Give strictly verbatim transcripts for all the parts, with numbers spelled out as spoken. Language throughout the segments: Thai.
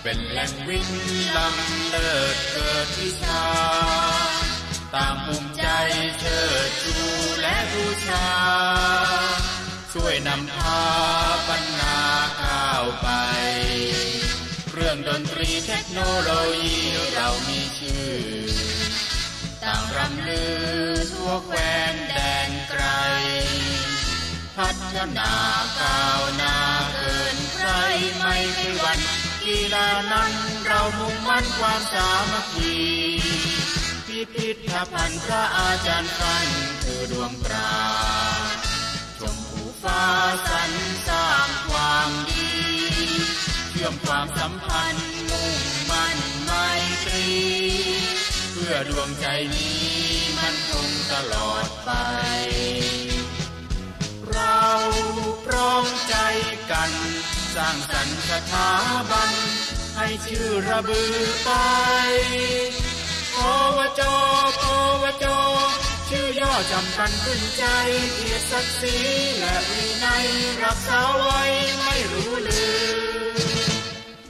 เป็นแหล่งวินล้ำเลิศเกิดวิชาต่างภูมิใจเชิดชูและบูชาช่วยนำพาบรรณาก้าวไปเรื่องดนตรีเทคโนโลยีเรามีชื่อต่างรำลือทั่วแคว้นแดนไกลพัฒนาก้าวหน้าเกินใครไม่เคยหวั่นกีฬานั้นเรามุ่งมั่นความสามัคคีพิพิธภัณฑ์พระอาจารย์ฟันคือดวงตราชมภูฟ้าสรรสร้างความดีเชื่อมความสัมพันธ์มุ่งมั่นไมตรีเพื่อดวงใจนี้มันคงตลอดไปเราพร้อมใจกันสร้างสรรค์สถาบันให้ชื่อระบือไปโอวจโอวจชื่อย่อจำกันขึ้นใจเกียรติศักดิ์ศรีและวินัยรักษาไว้ไม่รู้ลืม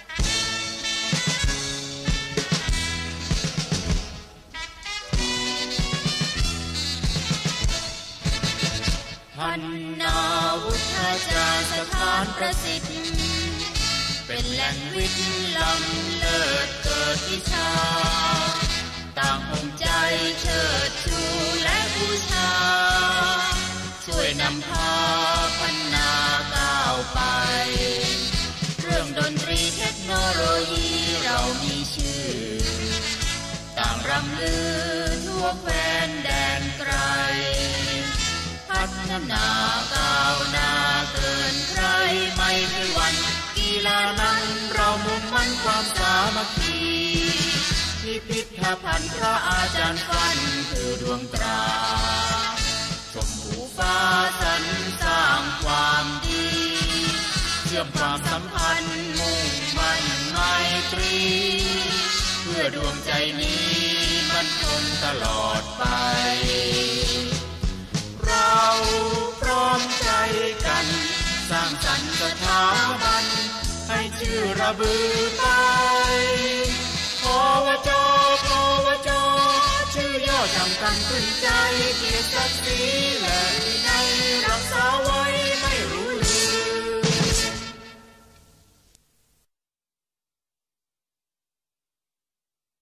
พันนาวุฒาจารย์สถานประสิทธิ์เป็นแหล่งวิทย์ล้ำเลิศเกิดวิชาต่างภูมิใจเชิดชูและบูชาช่วยนำพาพัฒนาก้าวไปเรื่องดนตรีเทคโนโลยีเรามีชื่อต่างรำลือทั่วแคว้นแดนไกลพัฒนาก้าวหน้าเกินใครไม่เคยหวั่นกีฬานั้นเรามุ่งมั่นความสามัคคีพิพิธภัณฑ์พระอาจารย์ฟันคือดวงตราชมภูฟ้าสรรสร้างความดีเชื่อมความสัมพันธ์มุ่งมั่นไมตรีเพื่อดวงใจนี้มันคงตลอดไปเราพร้อมใจกันสร้างสรรค์สถาบันให้ชื่อระบือไปโอวจโอวจชื่อย่อจำกันขึ้นใจเกียรติศักดิ์ศรีและวินัยรักษาไว้